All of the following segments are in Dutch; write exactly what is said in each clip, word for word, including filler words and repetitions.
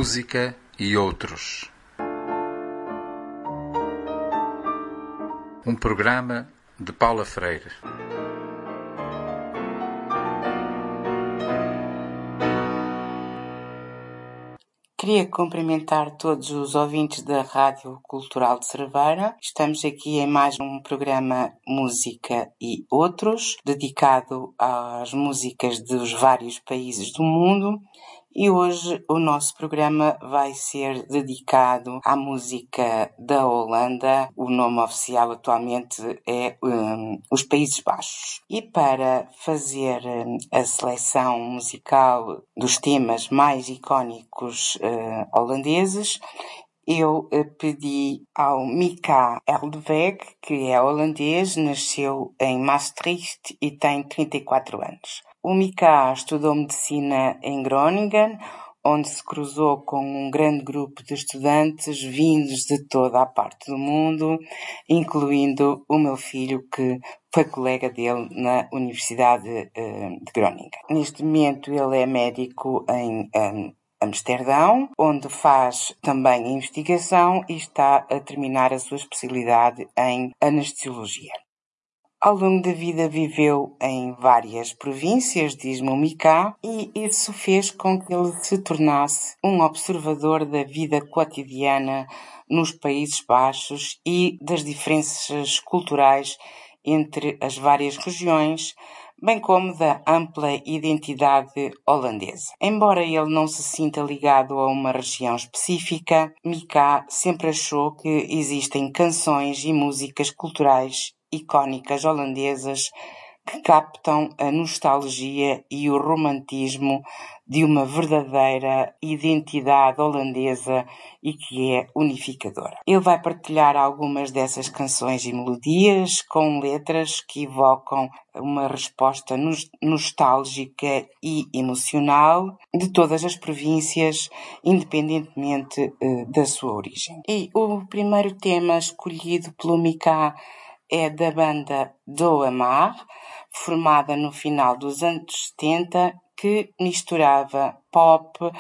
música e outros. Um programa de Paula Freire. Queria cumprimentar todos os ouvintes da Rádio Cultural de Cerveira. Estamos aqui em mais um programa Música e Outros, dedicado às músicas dos vários países do mundo. E hoje o nosso programa vai ser dedicado à música da Holanda. O nome oficial atualmente é um, os Países Baixos. E para fazer um, a seleção musical dos temas mais icónicos uh, holandeses, eu uh, pedi ao Mika Eldeweg, que é holandês, nasceu em Maastricht e tem trinta e quatro anos. O Mika estudou medicina em Groningen, onde se cruzou com um grande grupo de estudantes vindos de toda a parte do mundo, incluindo o meu filho, que foi colega dele na Universidade de Groningen. Neste momento ele é médico em um, Amsterdão, onde faz também a investigação e está a terminar a sua especialidade em anestesiologia. Ao longo da vida viveu em várias províncias, diz-me o Mika, e isso fez com que ele se tornasse um observador da vida cotidiana nos Países Baixos e das diferenças culturais entre as várias regiões, bem como da ampla identidade holandesa. Embora ele não se sinta ligado a uma região específica, Mika sempre achou que existem canções e músicas culturais icónicas holandesas que captam a nostalgia e o romantismo de uma verdadeira identidade holandesa e que é unificadora. Ele vai partilhar algumas dessas canções e melodias com letras que evocam uma resposta nostálgica e emocional de todas as províncias, independentemente uh, da sua origem. E o primeiro tema escolhido pelo Mika é da banda Do Amar, formada no final dos anos setenta, que misturava pop uh,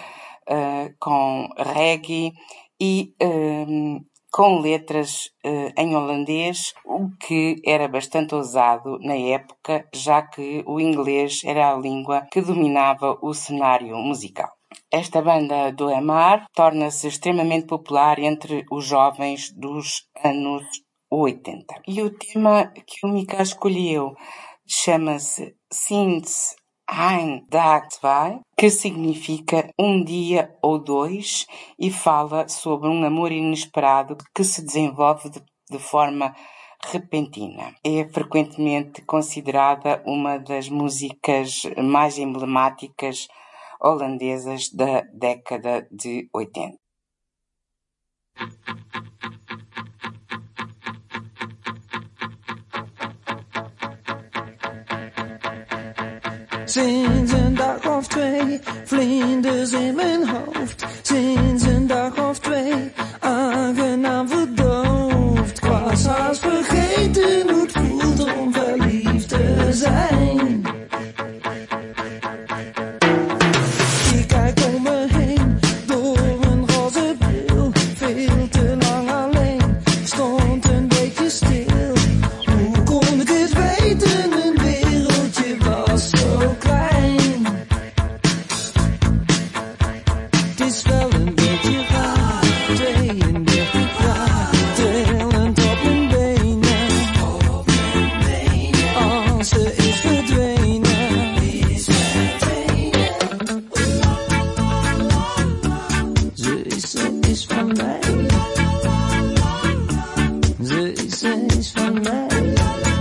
com reggae e uh, com letras uh, em holandês, o que era bastante ousado na época, já que o inglês era a língua que dominava o cenário musical. Esta banda Do Amar torna-se extremamente popular entre os jovens dos anos oitenta. E o tema que o Mika escolheu chama-se Sinds ein Dag zwei, que significa um dia ou dois, e fala sobre um amor inesperado que se desenvolve de, de forma repentina. É frequentemente considerada uma das músicas mais emblemáticas holandesas da década de oitenta. Sinds een dag of twee, vlinders in mijn hoofd. Sinds een dag of twee, aangenaam verdoofd. Ik was haast vergeten hoe het voelt om verliefd te zijn. Ik kijk om me heen, door een roze bril. Veel te lang alleen, stond een beetje stil. Hoe kon ik het weten, mijn wereldje was zo klein. Het is wel een beetje raar, tweeëndertig jaar, trillend op mijn benen. Als ze is verdwenen, is verdwenen. Ze is, ze is van mij. Ze is, ze is van mij.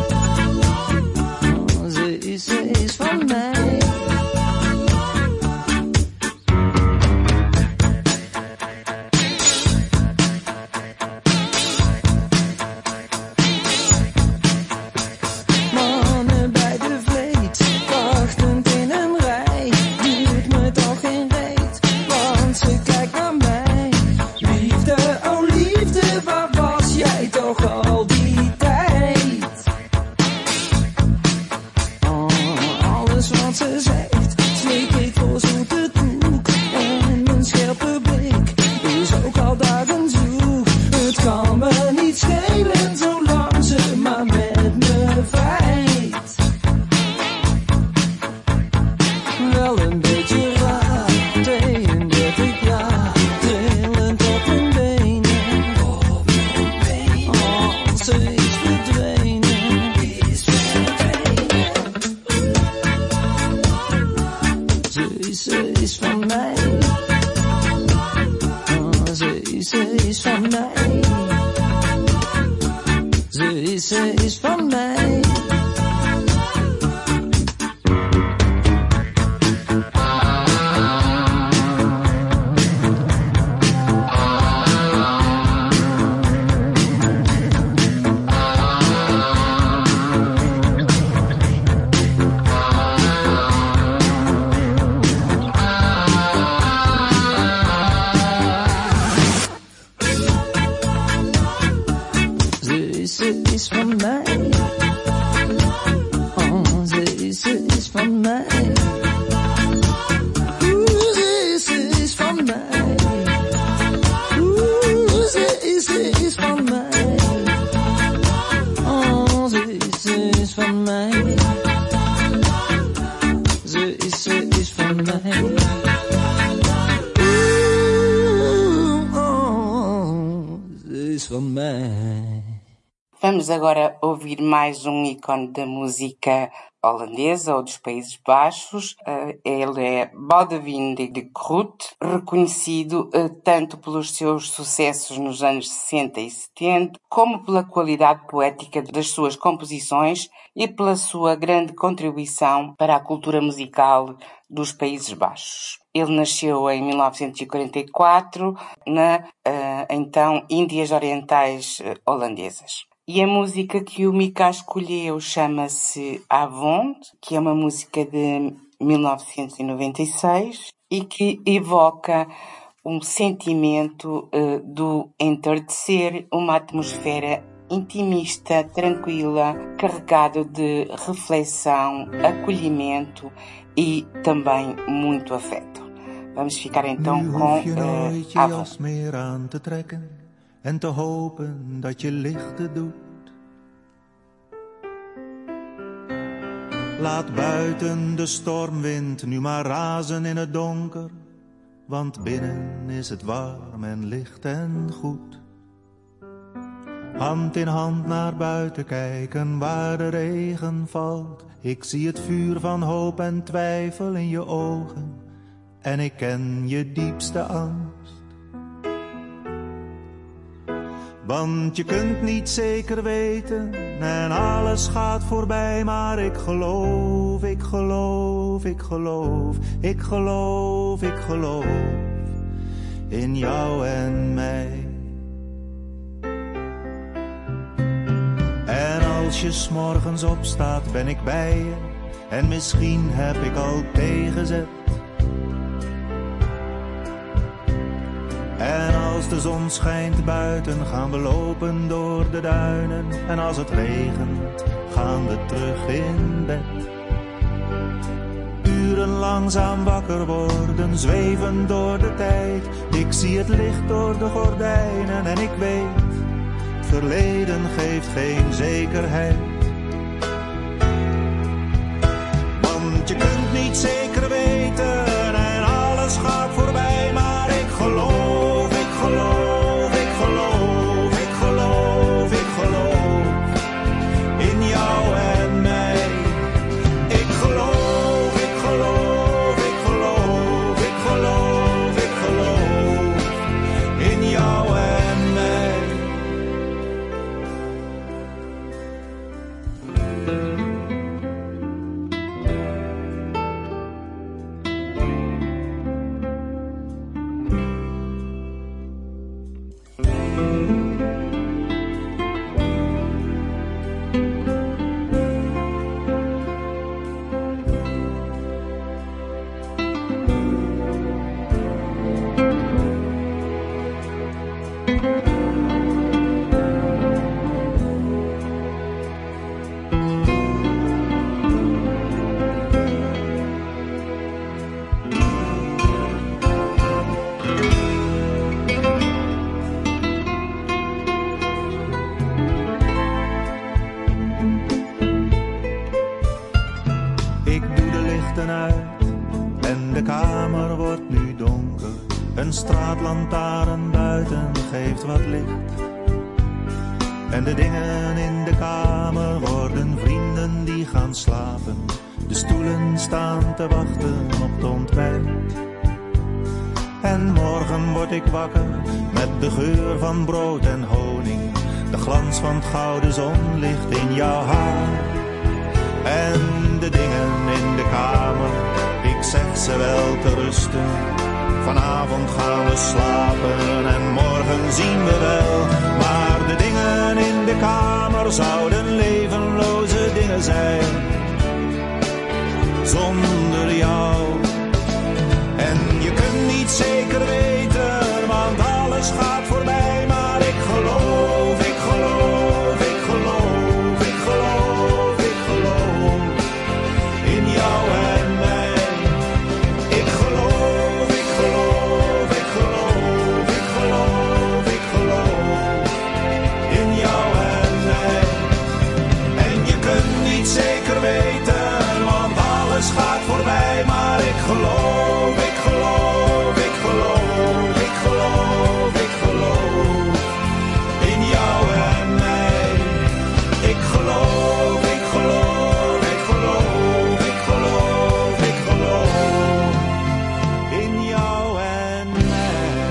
Oh, ze is, ze is van mij. Mannen bij de vleet, wachtend in een rij. Duurt me toch geen reet, want ze kijkt naar mij. Liefde, oh liefde, waar was jij toch al die tijd? Oh, alles wat ze ze is van mij. Oh, ze is, ze is van mij. Ze is, ze is van mij. Ze is van mij. Oh, ze is, ze is van mij. Oeh, ze is, ze is van mij. Oeh, ze is, ze is van mij. Oh, ze is, ze is van mij. Ze is, ze is van mij. Oeh, oh, ze is van mij. Vamos agora ouvir mais um ícone da música holandesa ou dos Países Baixos. Uh, ele é Boudewijn de Groot, reconhecido uh, tanto pelos seus sucessos nos anos sessenta e setenta, como pela qualidade poética das suas composições e pela sua grande contribuição para a cultura musical dos Países Baixos. Ele nasceu em mil novecentos e quarenta e quatro na, uh, então, Índias Orientais uh, Holandesas. E a música que o Mika escolheu chama-se Avond, que é uma música de mil novecentos e noventa e seis e que evoca um sentimento uh, do entardecer, uma atmosfera intimista, tranquila, carregado de reflexão, acolhimento e também muito afeto. Vamos ficar então nu com hoef je nooit uh, je Avond. jas meer aan te trekken en te hopen dat je lichten doet. Laat buiten de stormwind nu maar razen in het donker, want binnen is het warm en licht en goed. Hand in hand naar buiten kijken waar de regen valt. Ik zie het vuur van hoop en twijfel in je ogen en ik ken je diepste angst. Want je kunt niet zeker weten en alles gaat voorbij, maar ik geloof, ik geloof, ik geloof, ik geloof, ik geloof in jou en mij. En als je 's morgens opstaat ben ik bij je en misschien heb ik al tegenzet. En als de zon schijnt buiten gaan we lopen door de duinen. En als het regent gaan we terug in bed. Uren langzaam wakker worden, zweven door de tijd. Ik zie het licht door de gordijnen en ik weet, het verleden geeft geen zekerheid. Want je kunt niet zeker weten en alles gaat voorbij, maar ik geloof. Ik geloof, ik geloof, ik geloof, ik geloof in jou en mij. Ik geloof, ik geloof, ik geloof, ik geloof, ik geloof in jou en mij. Een straatlantaarn buiten geeft wat licht. En de dingen in de kamer worden vrienden die gaan slapen. De stoelen staan te wachten op het ontbijt. En morgen word ik wakker met de geur van brood en honing. De glans van het gouden zonlicht in jouw haar. En de dingen in de kamer, ik zeg ze wel te rusten. Vanavond gaan we slapen en morgen zien we wel. Maar de dingen in de kamer zouden levenloze dingen zijn. Zonder jou. En je kunt niet zeker weten, want alles gaat voorbij. Maar ik geloof, ik geloof, ik geloof, ik geloof, ik geloof in jou en mij. Ik geloof, ik geloof, ik geloof, ik geloof, ik geloof in jou en mij. En je kunt niet zeker weten, want alles gaat voorbij. Maar ik geloof, ik geloof, ik geloof, ik geloof, ik geloof in jou en mij. Ik geloof, ik geloof, ik geloof, ik geloof, ik geloof in jou en mij.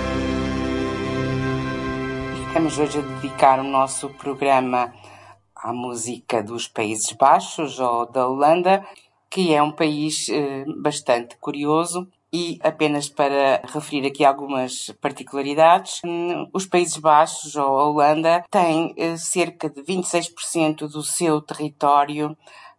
Estamos hoje a dedicar o nosso programa à música dos Países Baixos ou da Holanda, que é um país eh, bastante curioso. E apenas para referir aqui algumas particularidades, os Países Baixos ou a Holanda têm eh, cerca de vinte e seis por cento do seu território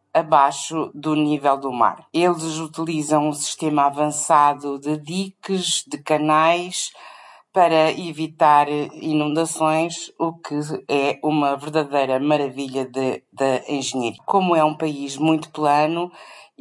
abaixo do nível do mar. Eles utilizam um sistema avançado de diques, de canais, para evitar inundações, o que é uma verdadeira maravilha de, de engenharia. Como é um país muito plano,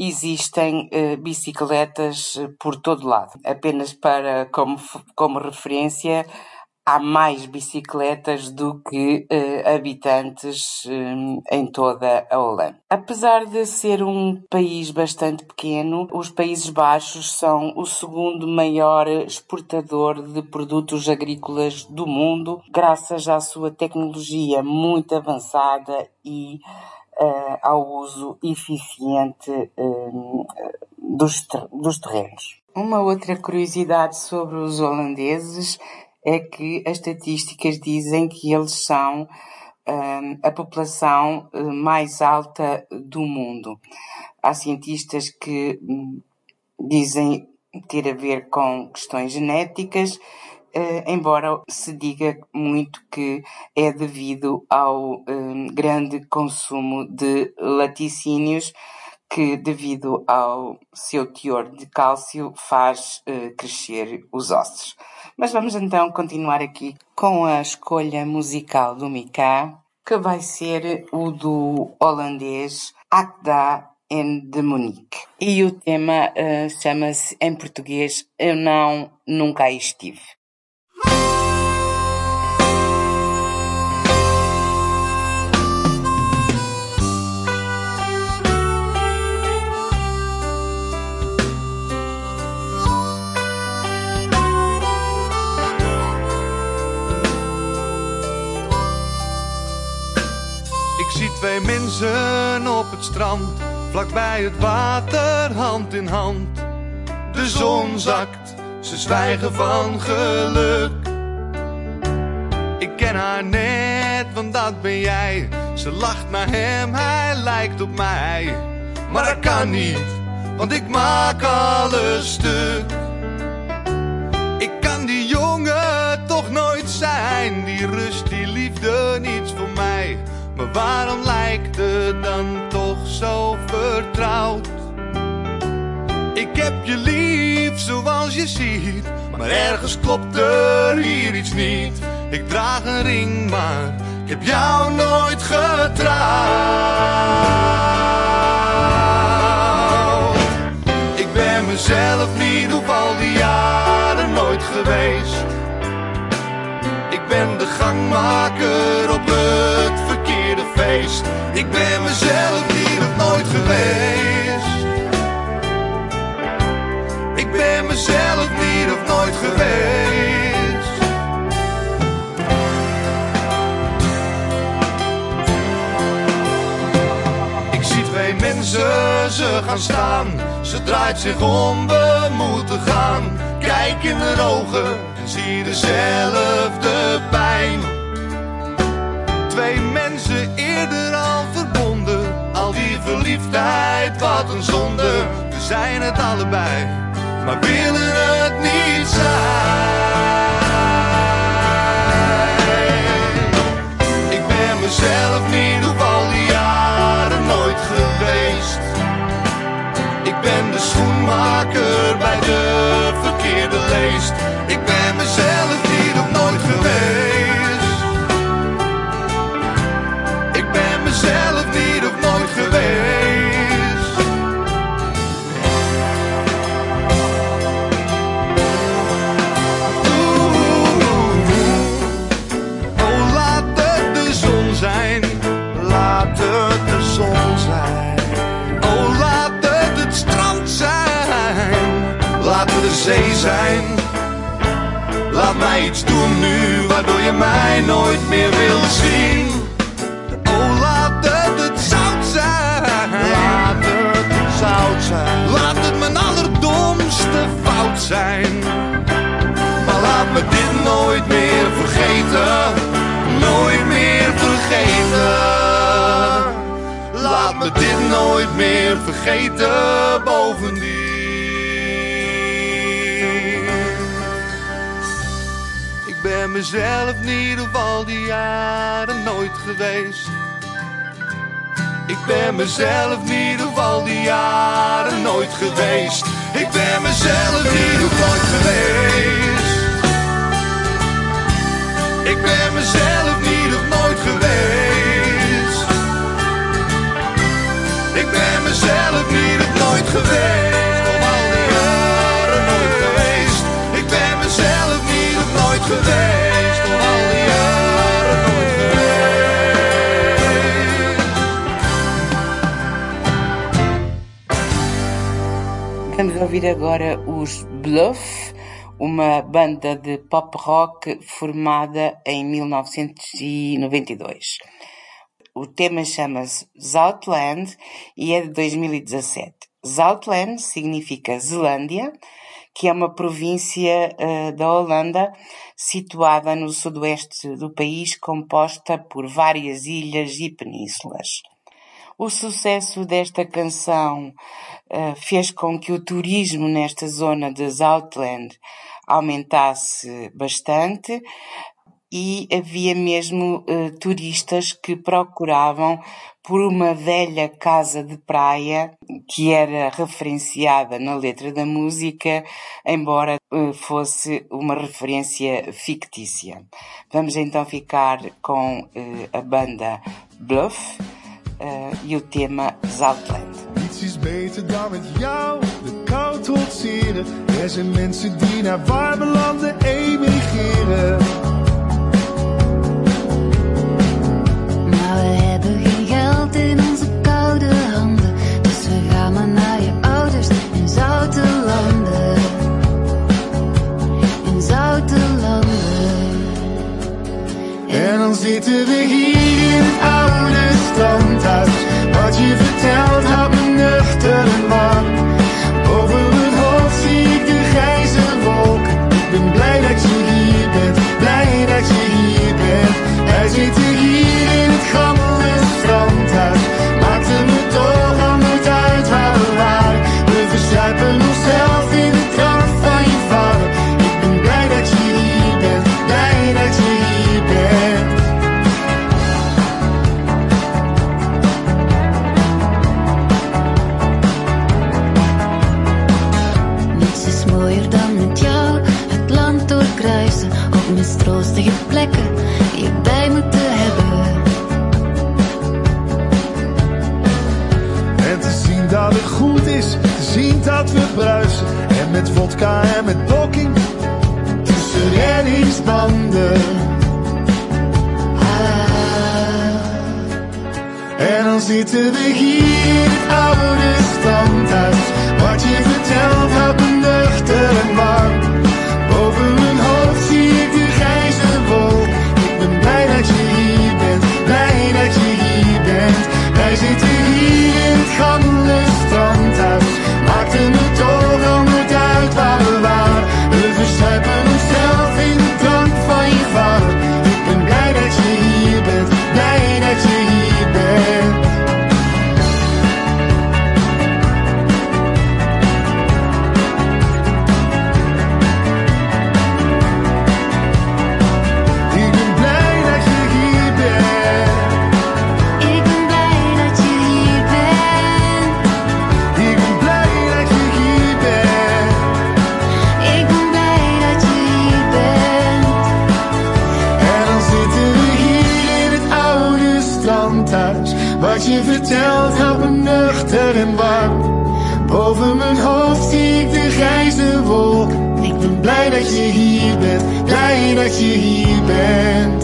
existem eh, bicicletas por todo lado. Apenas para, como, como referência, há mais bicicletas do que eh, habitantes eh, em toda a Holanda. Apesar de ser um país bastante pequeno, os Países Baixos são o segundo maior exportador de produtos agrícolas do mundo, graças à sua tecnologia muito avançada e Uh, ao uso eficiente uh, dos, ter- dos terrenos. Uma outra curiosidade sobre os holandeses é que as estatísticas dizem que eles são uh, a população uh, mais alta do mundo. Há cientistas que um, dizem ter a ver com questões genéticas, Uh, embora se diga muito que é devido ao um, grande consumo de laticínios, que devido ao seu teor de cálcio faz uh, crescer os ossos. Mas vamos então continuar aqui com a escolha musical do Mika, que vai ser o do holandês Akda en de Monique. E o tema uh, chama-se em português Eu Não Nunca Aí Estive. Ik zie twee mensen op het strand, vlakbij het water, hand in hand. De zon zakt, ze zwijgen van geluk. Ik ken haar net, want dat ben jij. Ze lacht naar hem, hij lijkt op mij. Maar dat kan niet, want ik maak alles stuk. Ik kan die jongen toch nooit zijn. Die rust, die liefde, niets voor mij. Maar waarom lijkt het dan toch zo vertrouwd? Ik heb je lief zoals je ziet, maar ergens klopt er hier iets niet. Ik draag een ring, maar ik heb jou nooit getrouwd. Ik ben mezelf niet op al die jaren nooit geweest. Ik ben de gangmaker op het verkeerde feest. Ik ben mezelf niet of nooit geweest. Ik ben mezelf niet of nooit geweest. Ik zie twee mensen ze gaan staan. Ze draait zich om, we moeten gaan. Kijk in haar ogen en zie dezelfde pijn. Twee mensen eerder al verbonden. Al die verliefdheid, wat een zonde. We zijn het allebei, maar willen het niet zijn. Ik ben mezelf niet op al die jaren nooit geweest. Ik ben de schoenmaker bij de verkeerde leest. Ik ben mezelf niet op nooit geweest. Ik ben mezelf niet op nooit geweest. Zee zijn. Laat mij iets doen nu waardoor je mij nooit meer wil zien. Oh, laat het het zout zijn. Laat het het zout zijn. Laat het mijn allerdomste fout zijn. Maar laat me dit nooit meer vergeten. Nooit meer vergeten. Laat me dit nooit meer vergeten. Bovendien. Ik ben mezelf niet op al die jaren nooit geweest. Ik ben mezelf niet op al die jaren nooit geweest. Ik ben mezelf niet op nooit geweest. Ik ben mezelf niet op nooit geweest. Ik ben mezelf niet op nooit geweest. Op al die jaren nooit geweest. Ik ben mezelf niet op nooit geweest. Op al die jaren nooit geweest. Vamos ouvir agora os Bluff, uma banda de pop rock formada em mil novecentos e noventa e dois. O tema chama-se Zoutland e é de dois mil e dezassete. Zoutland significa Zelândia, que é uma província uh, da Holanda situada no sudoeste do país, composta por várias ilhas e penínsulas. O sucesso desta canção uh, fez com que o turismo nesta zona de Zoutland aumentasse bastante e havia mesmo uh, turistas que procuravam por uma velha casa de praia que era referenciada na letra da música, embora uh, fosse uma referência fictícia. Vamos então ficar com uh, a banda Bluff uh, e o tema Zoutland. Niets is beter dan met jou de kou trotseren. Er zijn mensen die naar warme landen emigreren. Maar we hebben geen geld in onze koude handen, dus we gaan maar naar je ouders in zoute landen. In zoute landen. En dan zitten we hier in het oude standhuis. Wat je vertelt houdt me nuchter en warm. Boven mijn hoofd zie ik de grijze wolken. Ik ben blij dat je hier bent, blij dat je hier bent. Wij zitten hier in het gammele strandhuis. Maakt het me toch al nooit uit waar we waren. We verzuipen onszelf in de drank van je vader. Ik ben blij dat je hier bent, blij dat je hier bent. Niets is mooier dan met jou het land doorkruisen. Op mistroostige plekken je bij moeten hebben. En te zien dat het goed is, te zien dat we bruisen. En met vodka en met blokking tussen reddingsbanden. Ah. En dan zitten we hier in het oude standhuis. Wat je vertelt houdt me nuchter en warm. Boven mijn hoofd zie ik de grijze wolk. Ik ben blij dat je hier bent, blij dat je hier bent. Wij zitten hier in het gammele strand. blij dat je hier bent, blij dat je hier bent.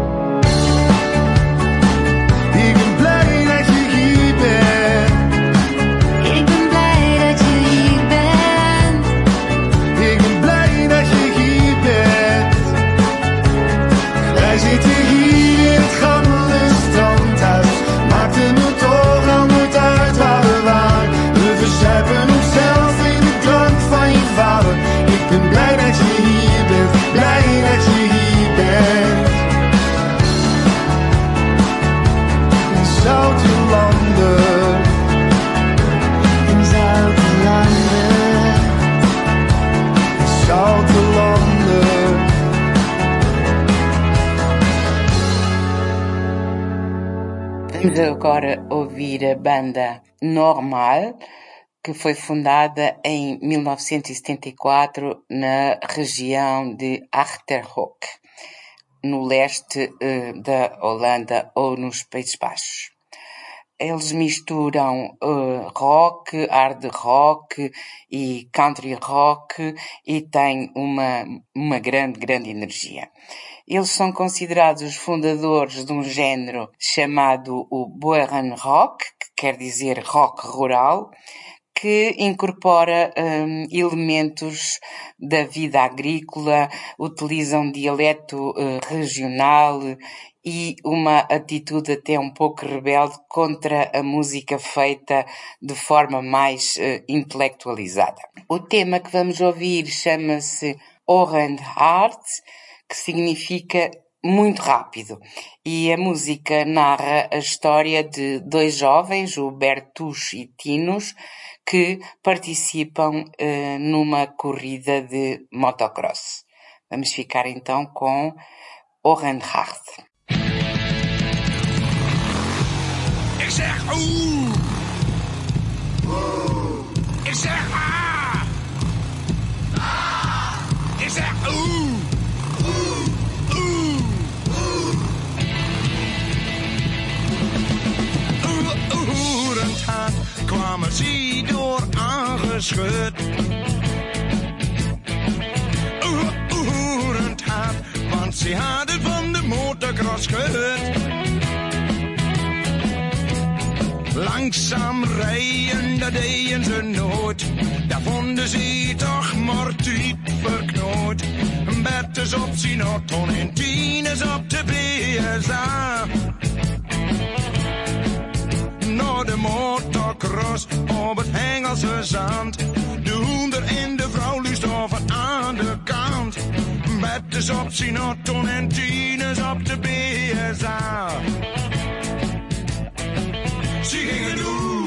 Ik ben blij dat je hier bent. Ik ben blij dat je hier bent. Ik ben blij dat je hier bent. Wij zitten hier in het gammele standhuis. Maakt er me toch al nooit uit waar we waren. We verzuipen onszelf in de drank van je vader. Ik ben blij dat je hier bent, blij dat je hier bent. In zoute landen, In zoute landen, zoute landen. Vamos agora ouvir a banda Normal, que foi fundada em mil novecentos e setenta e quatro na região de Achterhoek, no leste eh, da Holanda ou nos Países Baixos. Eles misturam eh, rock, hard rock e country rock e têm uma, uma grande, grande energia. Eles são considerados os fundadores de um género chamado o Boeren Rock, que quer dizer rock rural, que incorpora hum, elementos da vida agrícola, utiliza um dialeto uh, regional e uma atitude até um pouco rebelde contra a música feita de forma mais uh, intelectualizada. O tema que vamos ouvir chama-se Oranje Hard, que significa muito rápido. E a música narra a história de dois jovens, o Bertus e Tinus, que participam uh, numa corrida de motocross. Vamos ficar então com Oranje Hard. Ik zeg oeh. Ik zeg ah. Ik zeg oeh. Oeh. Oeh. Oeh. Oerend hard kwamen ze door aangeschud. Oeh. Oerend hard, want ze hadden van de motocross gehoord. Langzaam rijden, dat deden ze nooit. Daar vonden ze toch maar diep verknoot. Bertus op zijn auto en Tinus op de B S A. Naar de motocross op het Engelse zand. De hoender en de vrouw luistoven aan de kant. Bertus op zijn auto en Tinus op de B S A. Ze gingen doen.